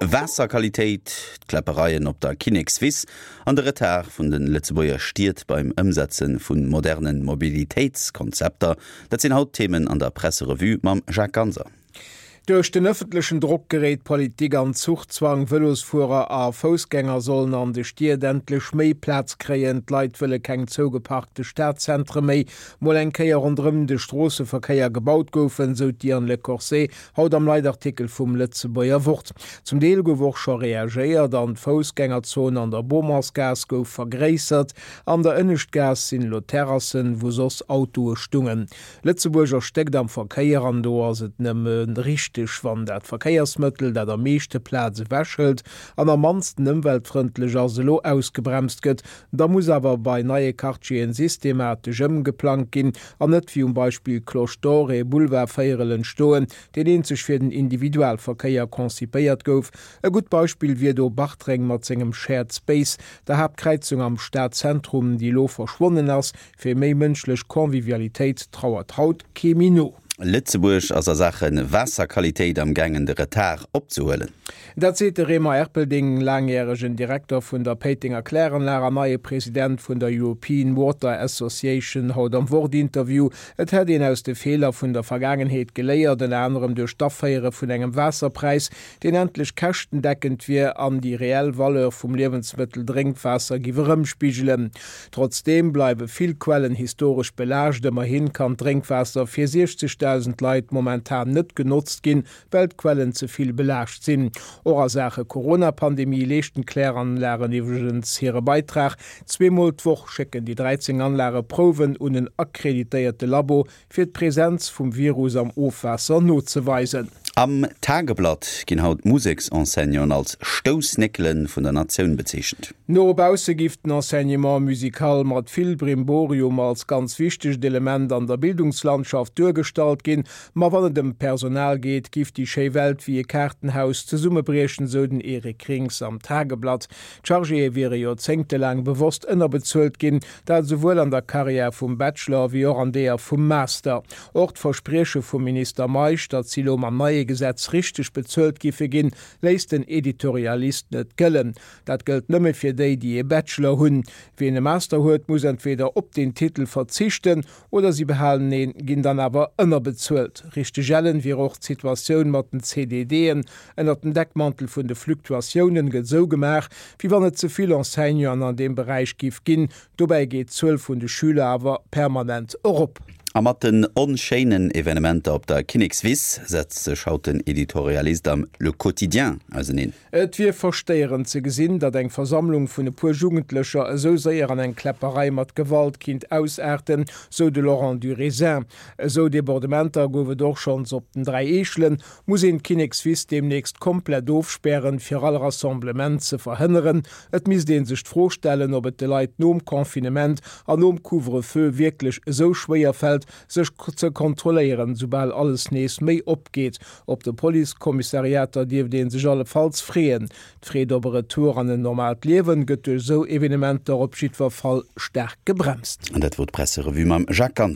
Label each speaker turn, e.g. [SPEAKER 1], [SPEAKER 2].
[SPEAKER 1] Wasserqualität, Kleppereien op der Kinexwiss, an der Retard vun den Letzeboier stiert beim Umsetzen vun modernen Mobilitätskonzepter. Dat sind Hauptthemen an der Presserevue mam Jacques Ganser.
[SPEAKER 2] Durch den öffentlichen Druck gerät Politik an Zuchtzwang, Velosfuhrer a Fußgänger sollen an de Stier endlich méi Platz kreen, Leiit wille keng zogeparkte Stadtzentre méi, Molenkeier rundrum de Strassenverkeier gebaut goufen, so die an Le Corset, haut am Leitartikel vum Letzeboier Wort. Zum Deel gewoch schon reagiert an Fußgängerzone an der Bomersgas gouf vergräsert, an der Innechtgas sind lo Terrassen, wo sos Autoe stungen. Letzeburger steckt am Verkeier an do se nëmmen richtig wann dat Verkeiersmëttel, dat der meeschte Plätze wäschelt, an der mansten ëmweltfreundlicher selo ausgebremst gëtt, da muss awer bei neie Quartien systematisch geplant gin, an net wie Beispiel Klostore, Boulevardfeierelen stoen, den en sech fir den Individualverkeier konzipéiert gouf. E gut Beispiel wie do Bachtreng mat engem Shared Space, der Hauptkreizung am Stadtzentrum, die lo verschwonnen ass, fir méi mënschlech Konvivialitéit trauert haut Kemino.
[SPEAKER 1] Litzeburg as Sachen Wasserqualität am gangende Retard opzuhöllen.
[SPEAKER 2] Dat seet Remer Erpelding, langjährigen Direktor vun der Peitinger Klärenlehrer, neue Präsident vun der European Water Association, haut am Wortinterview. Et hat ihn aus de Fehler vun der Vergangenheit geleiert, den anderem durch Stofffeiere vun engem Wasserpreis, den endlich kastendeckend wie an die Realvaleur vum Lebensmittel Trinkwasser giwerëmspiegelen. Trotzdem bleibe viel Quellen historisch belagt, immer hin kann Trinkwasser fir 60.000 Leiit momentan net genutzt gin, Weltquellen zuviel belagt sinn. Ora Sache Corona-Pandemie lechten Kläranlagen iwgens hire Beitrag. 2mal d'Woch schicken die 13 Anlage Proven und een akkreditierte Labo fir d'Präsenz vum Virus am Ofwasser notzuweisen.
[SPEAKER 1] Am Tageblatt ginn haut Musikenseignant als Stousnickelen vun der Nationun bezeechent.
[SPEAKER 2] No Bausegiften Enseignement musikal mat vill Brimborium als ganz wichtig Element an der Bildungslandschaft durchgestalt gin, ma wann dem Personal geht, gift die Schewelt wie e Kartenhaus ze Summe breechen so den Erik Rings am Tageblatt. Chargé wäre jo zengtelang bewusst ënner bezuelt gin, dat sowohl an der Karriere vum Bachelor wie auch an der vum Master. Ort verspreche vum Minister Maisch, dat Silo am neue Gesetz richtig bezuelt gife gin, leist den Editorialist net gëllen. Dat gilt nëmme fir déi, die e Bachelor hunn. Wie e Master huet, muss entweder op den Titel verzichten oder sie behalen neen, ginn dann aber ënner bezuelt. Richtegen wie auch Situationun mat den CDDen ënner den Deckmantel vun de Fluktuationen get so gemach, wie wann net zuviel Enseignern an dem Bereich gif ginn, dobei geht 12 vun de Schüler awer permanent op.
[SPEAKER 1] Am mat den onscheinen Evenementer op der Kinexwiss setzt se schaut den Editorialist am Le Quotidien also hin.
[SPEAKER 2] Et wie versteieren ze gesinn, dat eng Versammlung vun e puer Jugendlöcher so séier an eng Klepperei mat Gewalt kind ausärten, so de Laurent du Raisin. So Debordementer gowe doch schons op den 3 Eechlen, muss en Kinexwiss demnächst komplett doofsperren fir all Rassemblement ze verhënneren. Et mis den sech vorstellen, ob et de Leiit nom Konfinement an nom Couvre-feu wirklich so schwéier fällt, sech ze kontrollieren, sobald alles nees méi opgeht. Op de Polizeikommissariater dieef den sech alle falls freeen. D'Freedobere Tour an den normal Lewen gëtt so Evenement der Opschiedverfall sterk gebremst.
[SPEAKER 1] Und dat wird Presserevue mam Jacques Ganser.